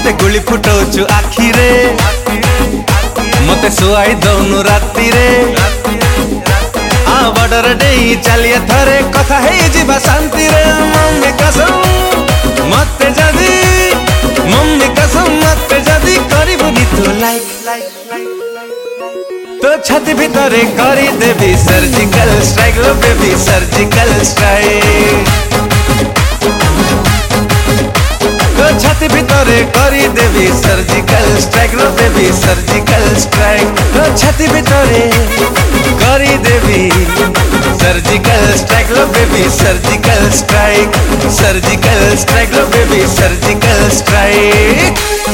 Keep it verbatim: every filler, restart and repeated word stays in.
मते गुली फुटौछु आखिरे मते सुआई दौनु राति रे आ बॉर्डर डेई चलिए थरे कथा हे जीवा शांति रे मम्मी कसम मते जदी मम्मी कसम मते जदी करिबुनी तो लाइक तो छाती भितरे करी देबी सर्जिकल स्ट्राइक लो बेबी सर्जिकल स्ट्राइक तो छाती भितरे करी देबी सर्जिकल स्ट्राइक लो बेबी सर्जिकल स्ट्राइक तो छाती भितरे करी देबी सर्जिकल स्ट्राइक लो baby surgical strike surgical strike लो बेबी सर्जिकल स्ट्राइक।